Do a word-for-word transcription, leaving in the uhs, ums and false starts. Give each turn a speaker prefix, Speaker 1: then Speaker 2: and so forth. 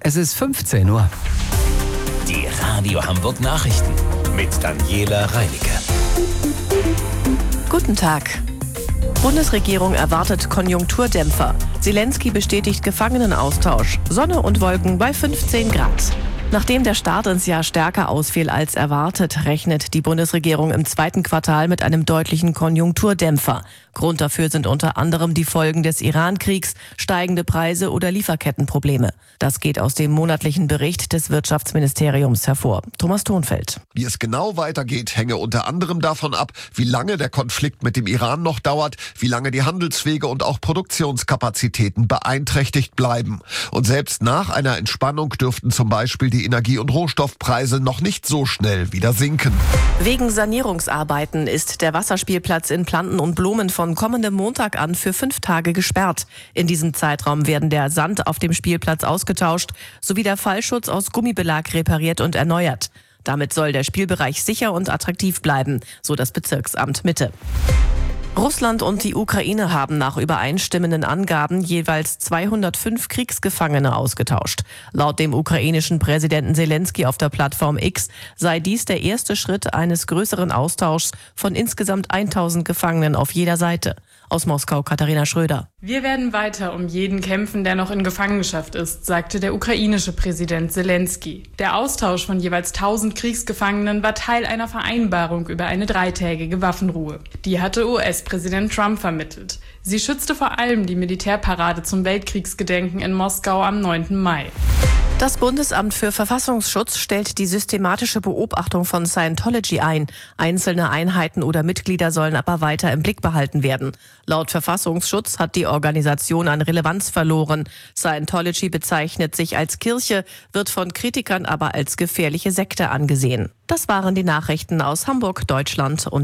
Speaker 1: Es ist fünfzehn Uhr.
Speaker 2: Die Radio Hamburg Nachrichten mit Daniela Reinecke.
Speaker 3: Guten Tag. Bundesregierung erwartet Konjunkturdämpfer. Zelensky bestätigt Gefangenenaustausch. Sonne und Wolken bei fünfzehn Grad. Nachdem der Start ins Jahr stärker ausfiel als erwartet, rechnet die Bundesregierung im zweiten Quartal mit einem deutlichen Konjunkturdämpfer. Grund dafür sind unter anderem die Folgen des Iran-Kriegs, steigende Preise oder Lieferkettenprobleme. Das geht aus dem monatlichen Bericht des Wirtschaftsministeriums hervor. Thomas Thonfeld.
Speaker 4: Wie es genau weitergeht, hänge unter anderem davon ab, wie lange der Konflikt mit dem Iran noch dauert, wie lange die Handelswege und auch Produktionskapazitäten beeinträchtigt bleiben. Und selbst nach einer Entspannung dürften zum Beispiel die Energie- und Rohstoffpreise noch nicht so schnell wieder sinken.
Speaker 3: Wegen Sanierungsarbeiten ist der Wasserspielplatz in Planten und Blumen von kommendem Montag an für fünf Tage gesperrt. In diesem Zeitraum werden der Sand auf dem Spielplatz ausgetauscht sowie der Fallschutz aus Gummibelag repariert und erneuert. Damit soll der Spielbereich sicher und attraktiv bleiben, so das Bezirksamt Mitte. Russland und die Ukraine haben nach übereinstimmenden Angaben jeweils zweihundertfünf Kriegsgefangene ausgetauscht. Laut dem ukrainischen Präsidenten Zelensky auf der Plattform X sei dies der erste Schritt eines größeren Austauschs von insgesamt tausend Gefangenen auf jeder Seite. Aus Moskau Katharina Schröder.
Speaker 5: Wir werden weiter um jeden kämpfen, der noch in Gefangenschaft ist, sagte der ukrainische Präsident Zelensky. Der Austausch von jeweils tausend Kriegsgefangenen war Teil einer Vereinbarung über eine dreitägige Waffenruhe. Die hatte U S-Präsident Trump vermittelt. Sie schützte vor allem die Militärparade zum Weltkriegsgedenken in Moskau am neunten Mai.
Speaker 3: Das Bundesamt für Verfassungsschutz stellt die systematische Beobachtung von Scientology ein. Einzelne Einheiten oder Mitglieder sollen aber weiter im Blick behalten werden. Laut Verfassungsschutz hat die Organisation an Relevanz verloren. Scientology bezeichnet sich als Kirche, wird von Kritikern aber als gefährliche Sekte angesehen. Das waren die Nachrichten aus Hamburg, Deutschland und